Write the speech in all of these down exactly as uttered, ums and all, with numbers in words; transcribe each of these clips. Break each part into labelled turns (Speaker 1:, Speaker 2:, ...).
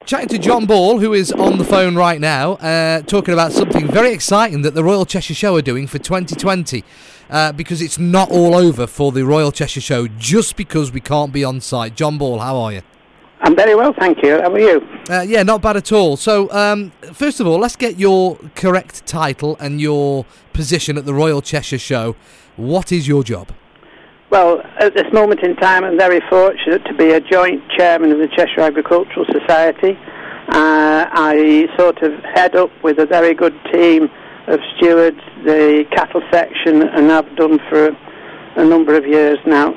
Speaker 1: chatting to John Ball, who is on the phone right now, uh, talking about something very exciting that the Royal Cheshire Show are doing for twenty twenty, uh, because it's not all over for the Royal Cheshire Show just because we can't be on site. John Ball, how are you?
Speaker 2: I'm very well, thank you. How are you?
Speaker 1: Uh, yeah, not bad at all. So, um, first of all, let's get your correct title and your position at the Royal Cheshire Show. What is your job?
Speaker 2: Well, at this moment in time, I'm very fortunate to be a joint chairman of the Cheshire Agricultural Society. Uh, I sort of head up with a very good team of stewards the cattle section, and I've done for a number of years now.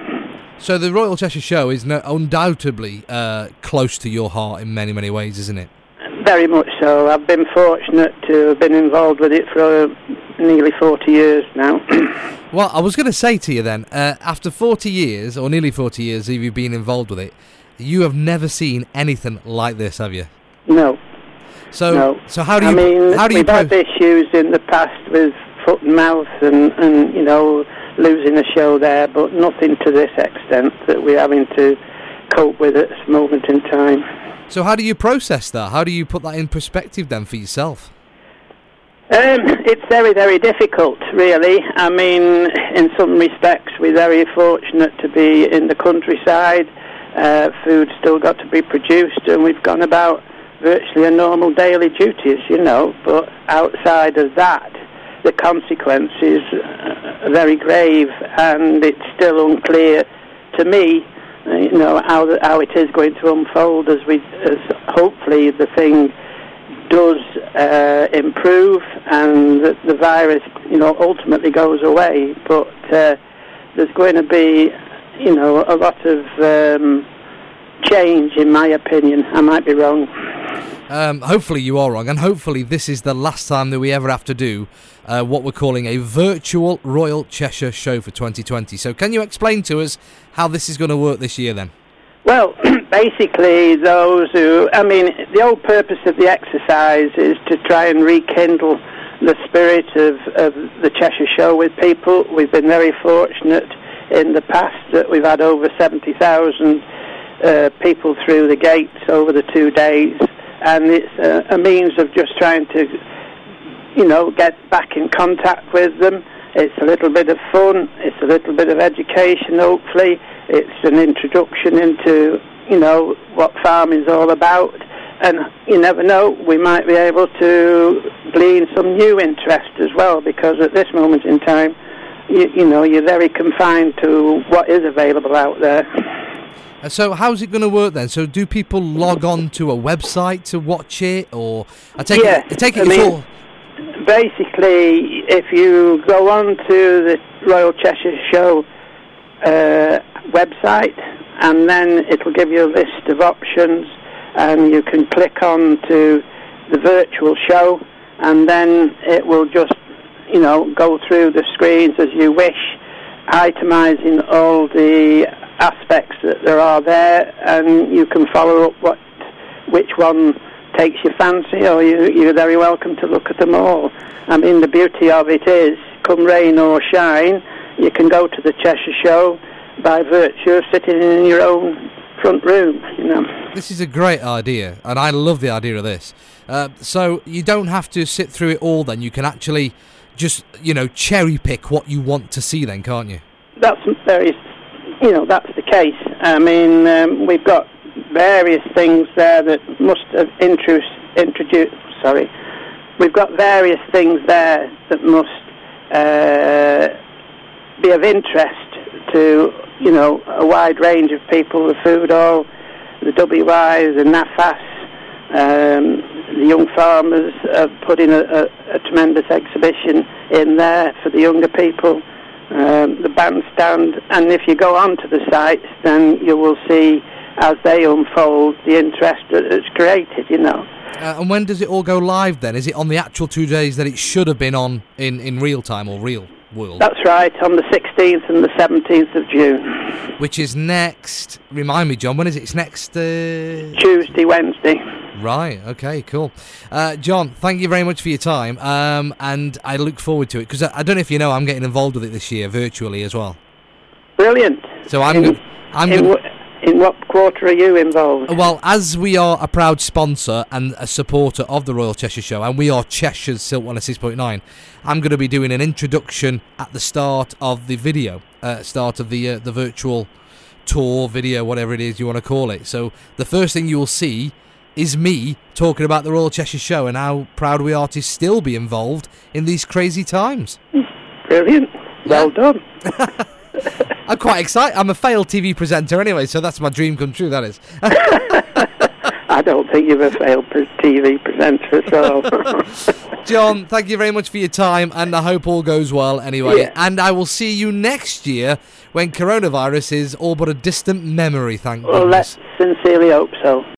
Speaker 1: So the Royal Cheshire Show is no, undoubtedly uh, close to your heart in many, many ways, isn't it?
Speaker 2: Very much so. I've been fortunate to have been involved with it for uh, nearly forty years now.
Speaker 1: Well, I was going to say to you then, uh, after forty years, or nearly forty years of you being involved with it, you have never seen anything like this, have you?
Speaker 2: No.
Speaker 1: So,
Speaker 2: no.
Speaker 1: so how do you?
Speaker 2: I mean,
Speaker 1: how do you
Speaker 2: we've
Speaker 1: pro-
Speaker 2: had issues in the past with foot and mouth, and, and you know, losing a show there, but nothing to this extent that we're having to cope with at this moment in time.
Speaker 1: So how do you process that? How do you put that in perspective then for yourself?
Speaker 2: Um, it's very, very difficult, really. I mean, in some respects, we're very fortunate to be in the countryside. Uh, food's still got to be produced, and we've gone about virtually a normal daily duties, you know. But outside of that, the consequences are very grave, and it's still unclear to me, you know, how the, how it is going to unfold as we, as hopefully the thing does uh, improve and the, the virus, you know, ultimately goes away. But uh, there's going to be, you know, a lot of um, change, in my opinion. I might be wrong.
Speaker 1: Um, hopefully you are wrong, and hopefully this is the last time that we ever have to do uh, what we're calling a virtual Royal Cheshire Show for twenty twenty. So can you explain to us how this is going to work this year then?
Speaker 2: Well, basically those who, I mean, the whole purpose of the exercise is to try and rekindle the spirit of, of the Cheshire Show with people. We've been very fortunate in the past that we've had over seventy thousand uh, people through the gates over the two days. And it's a, a means of just trying to, you know, get back in contact with them. It's a little bit of fun. It's a little bit of education, hopefully. It's an introduction into, you know, what farming's all about. And you never know, we might be able to glean some new interest as well, because at this moment in time, you, you know, you're very confined to what is available out there.
Speaker 1: So how's it going to work then? So do people log on to a website to watch it, or I take
Speaker 2: yeah,
Speaker 1: it, I take it
Speaker 2: I
Speaker 1: it's
Speaker 2: mean,
Speaker 1: all...
Speaker 2: Basically, if you go on to the Royal Cheshire Show uh, website, and then it'll give you a list of options, and you can click on to the virtual show, and then it will just, you know, go through the screens as you wish, itemising all the aspects that there are there, and you can follow up what which one takes your fancy, or you, you're very welcome to look at them all. I mean, the beauty of it is, come rain or shine, you can go to the Cheshire Show by virtue of sitting in your own front room, you know.
Speaker 1: This is a great idea, and I love the idea of this. Uh, so you don't have to sit through it all then, you can actually just, you know, cherry pick what you want to see then, can't you?
Speaker 2: That's very... You know, that's the case. I mean, um, we've got various things there that must have interest, introduced, sorry, we've got various things there that must uh, be of interest to, you know, a wide range of people, the food hall, the W I, the N A F A S, um, the young farmers have put in a, a, a tremendous exhibition in there for the younger people. Um, the bandstand, and if you go onto the sites, then you will see as they unfold the interest that it's created, you know.
Speaker 1: Uh, and when does it all go live then? Is it on the actual two days that it should have been on in, in real time or real world?
Speaker 2: That's right, on the sixteenth and the seventeenth of June.
Speaker 1: Which is next, remind me, John, when is it? It's next... Uh...
Speaker 2: Tuesday, Wednesday.
Speaker 1: Right, okay, cool. Uh, John, thank you very much for your time, um, and I look forward to it, because I, I don't know if you know, I'm getting involved with it this year, virtually as well.
Speaker 2: Brilliant.
Speaker 1: So I'm
Speaker 2: in,
Speaker 1: going I'm
Speaker 2: in,
Speaker 1: gonna...
Speaker 2: w- in what quarter are you involved?
Speaker 1: Well, as we are a proud sponsor and a supporter of the Royal Cheshire Show, and we are Cheshire's Silk one oh six point nine, I'm going to be doing an introduction at the start of the video, uh, start of the uh, the virtual tour video, whatever it is you want to call it. So the first thing you will see is me talking about the Royal Cheshire Show and how proud we are to still be involved in these crazy times.
Speaker 2: Brilliant. Well done.
Speaker 1: I'm quite excited. I'm a failed T V presenter anyway, so that's my dream come true, that is.
Speaker 2: I don't think you're a failed T V presenter at all.
Speaker 1: John, thank you very much for your time, and I hope all goes well anyway.
Speaker 2: Yeah.
Speaker 1: And I will see you next year when coronavirus is all but a distant memory, thank
Speaker 2: Well,
Speaker 1: goodness.
Speaker 2: let's sincerely hope so.